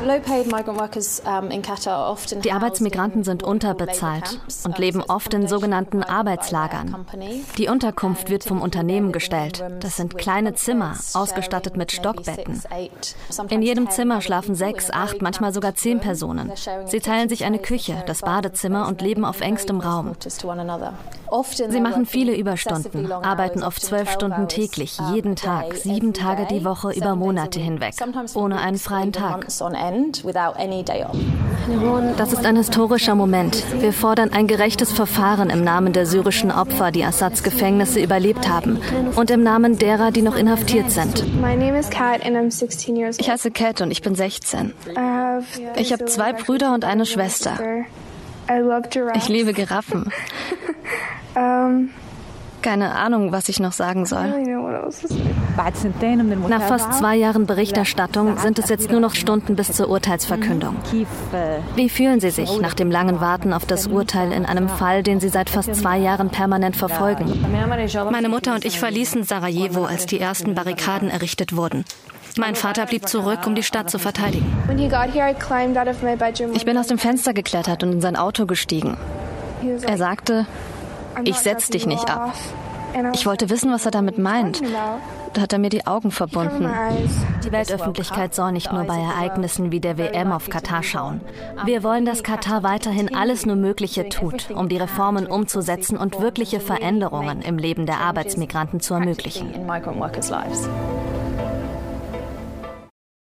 Die Arbeitsmigranten sind unterbezahlt und leben oft in sogenannten Arbeitslagern. Die Unterkunft wird vom Unternehmen gestellt. Das sind kleine Zimmer, ausgestattet mit Stockbetten. In jedem Zimmer schlafen 6, 8, manchmal sogar 10 Personen. Sie teilen sich eine Küche, das Badezimmer und leben auf engstem Raum. Sie machen viele Überstunden, arbeiten oft 12 Stunden täglich, jeden Tag, 7 Tage die Woche über Monate hinweg, ohne einen freien Tag. Das ist ein historischer Moment. Wir fordern ein gerechtes Verfahren im Namen der syrischen Opfer, die Assads Gefängnisse überlebt haben, und im Namen derer, die noch inhaftiert sind. Ich heiße Kat und ich bin 16. Ich habe 2 Brüder und eine Schwester. Ich liebe Giraffen. Keine Ahnung, was ich noch sagen soll. Nach fast 2 Jahren Berichterstattung sind es jetzt nur noch Stunden bis zur Urteilsverkündung. Wie fühlen Sie sich nach dem langen Warten auf das Urteil in einem Fall, den Sie seit fast 2 Jahren permanent verfolgen? Meine Mutter und ich verließen Sarajevo, als die ersten Barrikaden errichtet wurden. Mein Vater blieb zurück, um die Stadt zu verteidigen. Ich bin aus dem Fenster geklettert und in sein Auto gestiegen. Er sagte, ich setz dich nicht ab. Ich wollte wissen, was er damit meint. Da hat er mir die Augen verbunden. Die Weltöffentlichkeit soll nicht nur bei Ereignissen wie der WM auf Katar schauen. Wir wollen, dass Katar weiterhin alles nur Mögliche tut, um die Reformen umzusetzen und wirkliche Veränderungen im Leben der Arbeitsmigranten zu ermöglichen.